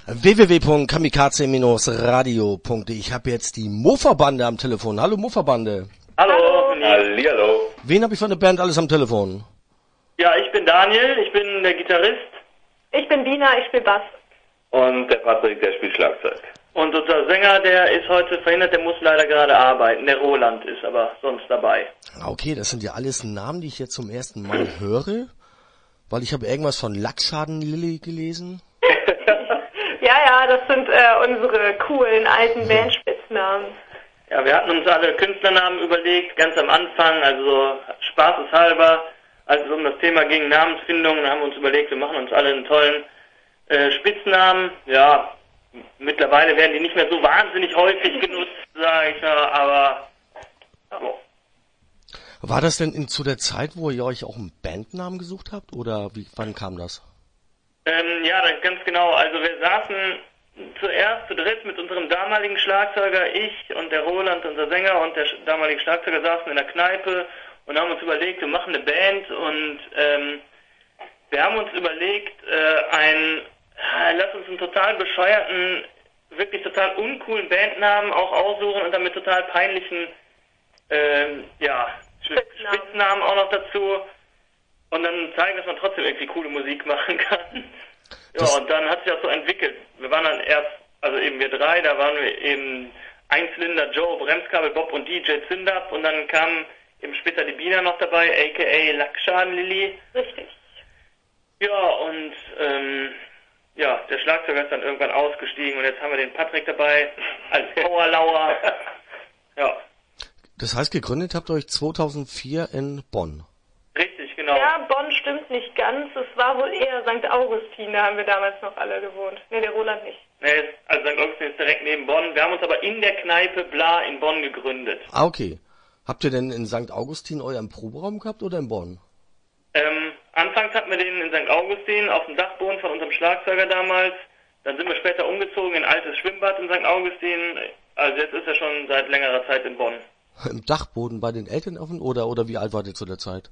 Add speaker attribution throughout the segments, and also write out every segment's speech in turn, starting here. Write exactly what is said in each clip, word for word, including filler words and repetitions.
Speaker 1: w w w punkt kamikaze radio punkt de. Ich habe jetzt die Mofa-Bande am Telefon. Hallo Mofa-Bande.
Speaker 2: Hallo.
Speaker 3: Hallihallo.
Speaker 1: Wen habe ich von der Band alles am Telefon?
Speaker 2: Ja, ich bin Daniel, ich bin der Gitarrist.
Speaker 4: Ich bin Dina, ich spiele Bass.
Speaker 3: Und der Patrick, der spielt Schlagzeug.
Speaker 2: Und unser Sänger, der ist heute verhindert, der muss leider gerade arbeiten. Der Roland ist aber sonst dabei.
Speaker 1: Okay, das sind ja alles Namen, die ich jetzt zum ersten Mal höre. Weil ich habe irgendwas von Lackschaden-Lilly gelesen.
Speaker 4: Ja, ja, das sind äh, unsere coolen alten Bandspitznamen.
Speaker 2: Ja, wir hatten uns alle Künstlernamen überlegt, ganz am Anfang, also spaßeshalber, als es um das Thema ging, Namensfindung, dann haben wir uns überlegt, wir machen uns alle einen tollen äh, Spitznamen. Ja, mittlerweile werden die nicht mehr so wahnsinnig häufig genutzt, sage ich mal, aber so.
Speaker 1: War das denn in, zu der Zeit, wo ihr euch auch einen Bandnamen gesucht habt, oder wie, wann kam das?
Speaker 2: Ähm, ja, das ganz genau. Also wir saßen zuerst zu dritt mit unserem damaligen Schlagzeuger, ich und der Roland, unser Sänger, und der damalige Schlagzeuger saßen in der Kneipe und haben uns überlegt, wir machen eine Band, und ähm, wir haben uns überlegt, äh, ein, lass uns einen total bescheuerten, wirklich total uncoolen Bandnamen auch aussuchen und dann mit total peinlichen, ähm, ja,
Speaker 4: Spitznamen.
Speaker 2: Spitznamen auch noch dazu. Und dann zeigen, dass man trotzdem irgendwie coole Musik machen kann. Ja,
Speaker 1: Das
Speaker 2: und dann hat sich das so entwickelt. Wir waren dann erst, also eben wir drei, da waren wir eben Einzylinder Joe, Bremskabel Bob und D J Zündab, und dann kam eben später die Bina noch dabei, aka Lackschaden-Lilly.
Speaker 4: Richtig.
Speaker 2: Ja, und ähm, ja, der Schlagzeuger ist dann irgendwann ausgestiegen und jetzt haben wir den Patrick dabei als Powerlauer. Ja.
Speaker 1: Das heißt, gegründet habt ihr euch zweitausendvier in Bonn.
Speaker 2: Richtig, genau.
Speaker 4: Ja, Bonn stimmt nicht ganz. Es war wohl eher Sankt Augustin, da haben wir damals noch alle gewohnt. Ne, der Roland nicht.
Speaker 2: Nee, also Sankt Augustin ist direkt neben Bonn. Wir haben uns aber in der Kneipe Bla in Bonn gegründet.
Speaker 1: Ah, okay. Habt ihr denn in Sankt Augustin euren Proberaum gehabt oder in Bonn?
Speaker 2: Ähm, anfangs hatten wir den in Sankt Augustin auf dem Dachboden von unserem Schlagzeuger damals. Dann sind wir später umgezogen in ein altes Schwimmbad in Sankt Augustin. Also jetzt ist er schon seit längerer Zeit in Bonn.
Speaker 1: Im Dachboden bei den Eltern offen, oder, oder wie alt wart ihr zu der Zeit?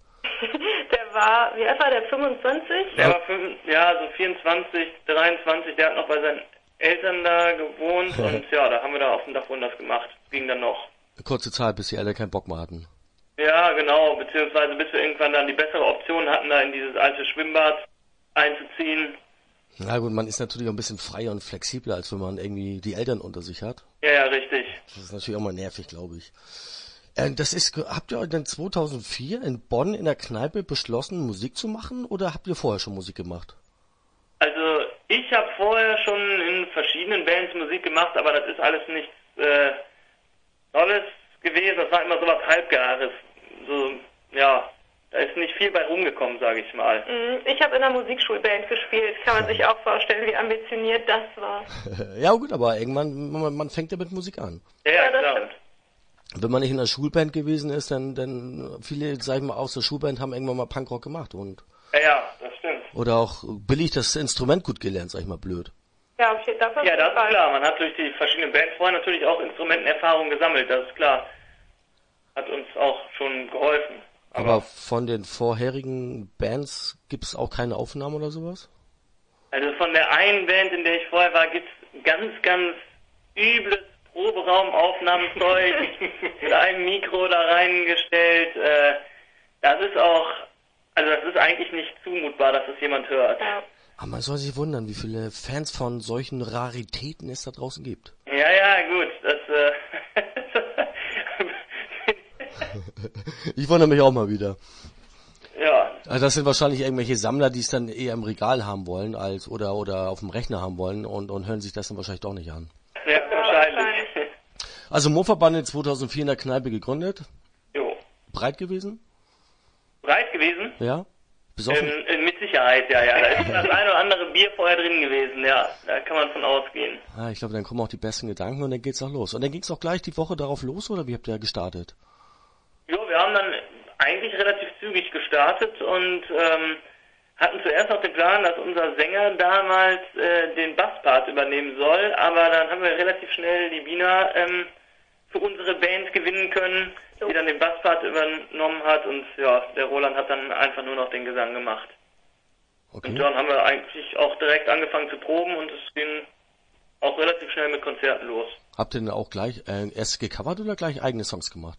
Speaker 4: Der war, wie alt war der, fünfundzwanzig?
Speaker 2: Der war fünf, ja, so vierundzwanzig, dreiundzwanzig, der hat noch bei seinen Eltern da gewohnt und ja, da haben wir da auf dem Dachboden das gemacht. Ging dann noch.
Speaker 1: Eine kurze Zeit, bis die Eltern keinen Bock mehr hatten.
Speaker 2: Ja, genau, beziehungsweise bis wir irgendwann dann die bessere Option hatten, da in dieses alte Schwimmbad einzuziehen.
Speaker 1: Na gut, man ist natürlich auch ein bisschen freier und flexibler, als wenn man irgendwie die Eltern unter sich hat.
Speaker 2: Ja, ja, richtig.
Speaker 1: Das ist natürlich auch mal nervig, glaube ich. Äh, das ist, habt ihr euch denn zweitausendvier in Bonn in der Kneipe beschlossen, Musik zu machen, oder habt ihr vorher schon Musik gemacht?
Speaker 2: Also ich habe vorher schon in verschiedenen Bands Musik gemacht, aber das ist alles nichts äh, Tolles gewesen. Das war immer so was Halbgares. So, ja, da ist nicht viel bei rumgekommen, sage ich mal.
Speaker 4: Ich habe in einer Musikschulband gespielt. Kann man sich auch vorstellen, wie ambitioniert das war.
Speaker 1: Ja gut, aber irgendwann, man, man fängt ja mit Musik an.
Speaker 2: Ja,
Speaker 4: Ja, das
Speaker 2: klar.
Speaker 4: stimmt.
Speaker 1: Wenn man nicht in einer Schulband gewesen ist, dann, dann viele, sag ich mal, aus der Schulband haben irgendwann mal Punkrock gemacht und
Speaker 2: Ja, ja, das stimmt.
Speaker 1: oder auch billig das Instrument gut gelernt, sag ich mal blöd.
Speaker 4: Ja, auf jeden Fall.
Speaker 2: Ja, das ist klar. Man hat durch die verschiedenen Bands vorher natürlich auch Instrumentenerfahrung gesammelt, das ist klar. Hat uns auch schon geholfen.
Speaker 1: Aber,
Speaker 2: Aber
Speaker 1: von den vorherigen Bands gibt's auch keine Aufnahmen oder sowas?
Speaker 2: also von der einen Band, in der ich vorher war, gibt's ganz, ganz übles Proberaumaufnahmezeug mit einem Mikro da reingestellt. Äh, das ist auch, also das ist eigentlich nicht zumutbar, dass das jemand hört.
Speaker 4: Ja.
Speaker 1: Aber man soll sich wundern, wie viele Fans von solchen Raritäten es da draußen gibt.
Speaker 2: Ja, ja, gut, das, äh,
Speaker 1: Ich wundere mich auch mal wieder.
Speaker 2: ja,
Speaker 1: Also das sind wahrscheinlich irgendwelche Sammler, die es dann eher im Regal haben wollen als oder oder auf dem Rechner haben wollen und, und hören sich das dann wahrscheinlich doch nicht an.
Speaker 2: sehr wahrscheinlich.
Speaker 1: Also Mofa-Bande zweitausendvier in der Kneipe gegründet.
Speaker 2: Jo.
Speaker 1: Breit gewesen?
Speaker 2: Breit gewesen?
Speaker 1: Ja? Besoffen?
Speaker 2: Ähm, äh, mit Sicherheit, ja, ja. Da ist das ein oder andere Bier vorher drin gewesen, ja. Da kann man von ausgehen.
Speaker 1: Ah, ich glaube, dann kommen auch die besten Gedanken und dann geht's auch los. Und dann ging's auch gleich die Woche darauf los, oder wie habt ihr gestartet?
Speaker 2: Jo, wir haben dann eigentlich relativ zügig gestartet und ähm, hatten zuerst noch den Plan, dass unser Sänger damals äh, den Basspart übernehmen soll, aber dann haben wir relativ schnell die Bina ähm, für unsere Band gewinnen können, die dann den Basspart übernommen hat, und ja, der Roland hat dann einfach nur noch den Gesang gemacht.
Speaker 1: Okay.
Speaker 2: Und dann haben wir eigentlich auch direkt angefangen zu proben und es ging schnell mit Konzerten los.
Speaker 1: Habt ihr denn auch gleich äh, erst gecovert oder gleich eigene Songs gemacht?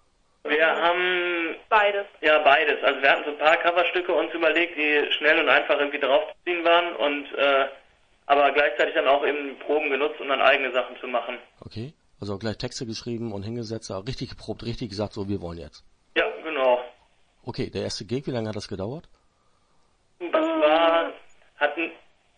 Speaker 2: Wir haben...
Speaker 4: Beides.
Speaker 2: Ja, beides. Also wir hatten so ein paar Coverstücke uns überlegt, die schnell und einfach irgendwie draufzuziehen waren und äh, aber gleichzeitig dann auch eben Proben genutzt, um dann eigene Sachen zu machen.
Speaker 1: Okay, also auch gleich Texte geschrieben und hingesetzt, auch richtig geprobt, richtig gesagt, so wir wollen jetzt.
Speaker 2: Ja, genau.
Speaker 1: Okay, der erste Gig, wie lange hat das gedauert?
Speaker 2: Das war... hatten...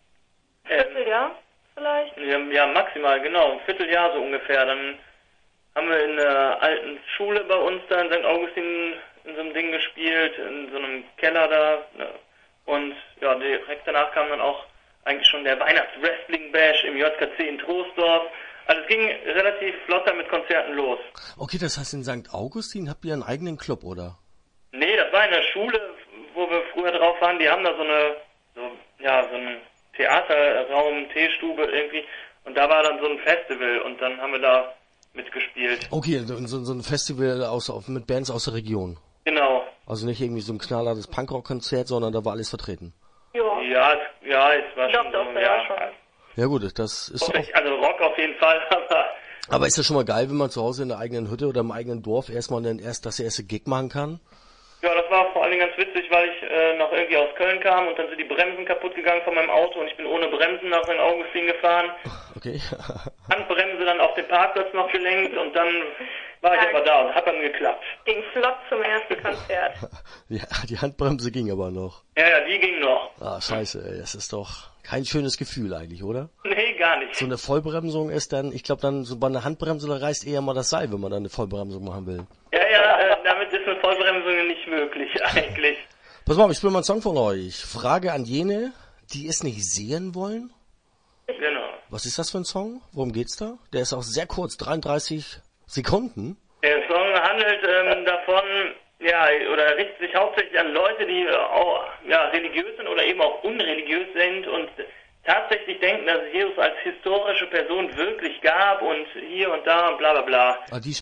Speaker 2: Ähm,
Speaker 4: Vierteljahr vielleicht?
Speaker 2: ja, ja, maximal, genau. Ein Vierteljahr so ungefähr. Dann haben wir in der alten Schule bei uns da in Sankt Augustin in so einem Ding gespielt, in so einem Keller da. Ne? Und ja, direkt danach kam dann auch eigentlich schon der Weihnachts-Wrestling-Bash im J K C in Troisdorf. Also es ging relativ flotter mit Konzerten los.
Speaker 1: Okay, das heißt in Sankt Augustin habt ihr einen eigenen Club, oder?
Speaker 2: Nee, das war in der Schule, wo wir früher drauf waren. Die haben da so eine, so, ja, so einen Theaterraum, Teestube irgendwie. Und da war dann so ein Festival und dann haben wir da mitgespielt.
Speaker 1: Okay, so, so so ein Festival aus, mit Bands aus der Region.
Speaker 2: Genau.
Speaker 1: Also nicht irgendwie so ein knallhartes Punkrock-Konzert, sondern da war alles vertreten.
Speaker 4: Ja.
Speaker 2: Ja, es, ja, es war
Speaker 4: Doch,
Speaker 2: schon
Speaker 4: doch,
Speaker 2: so,
Speaker 4: ja,
Speaker 2: ja.
Speaker 4: schon.
Speaker 1: Ja gut, das ist
Speaker 2: Doch,
Speaker 1: auch,
Speaker 2: ich- Also Rock auf jeden Fall, aber
Speaker 1: aber ist ja schon mal geil, wenn man zu Hause in der eigenen Hütte oder im eigenen Dorf erstmal dann erst das erste Gig machen kann.
Speaker 2: ja, das war vor allen Dingen ganz witzig, weil ich äh, noch irgendwie aus Köln kam und dann sind die Bremsen kaputt gegangen von meinem Auto und ich bin ohne Bremsen nach Sankt Augustin gefahren.
Speaker 1: Okay.
Speaker 2: Handbremse dann auf den Parkplatz noch gelenkt und dann war ich
Speaker 4: Ja.
Speaker 2: aber da und hat dann geklappt.
Speaker 4: Ging flott zum ersten Konzert.
Speaker 1: Ja, die Handbremse ging aber noch.
Speaker 2: Ja, ja, die ging noch.
Speaker 1: Ah, scheiße, ey, das ist doch kein schönes Gefühl eigentlich, oder?
Speaker 2: Nee, gar nicht.
Speaker 1: So eine Vollbremsung ist dann, ich glaube dann, so bei einer Handbremse, da reißt eher mal das Seil, wenn man dann eine Vollbremsung machen will.
Speaker 2: Ja, ja, äh, damit ist eine Vollbremsung nicht möglich eigentlich.
Speaker 1: Pass mal auf, ich spiele mal einen Song von euch. Frage an jene, die es nicht sehen wollen.
Speaker 2: Genau.
Speaker 1: Was ist das für ein Song? Worum geht's da? Der ist auch sehr kurz, dreiunddreißig Sekunden.
Speaker 2: Der Song handelt ähm, davon, ja, oder richtet sich hauptsächlich an Leute, die äh, auch ja, religiös sind oder eben auch unreligiös sind und tatsächlich denken, dass es Jesus als historische Person wirklich gab und hier und da und bla bla bla.
Speaker 1: Ah, die,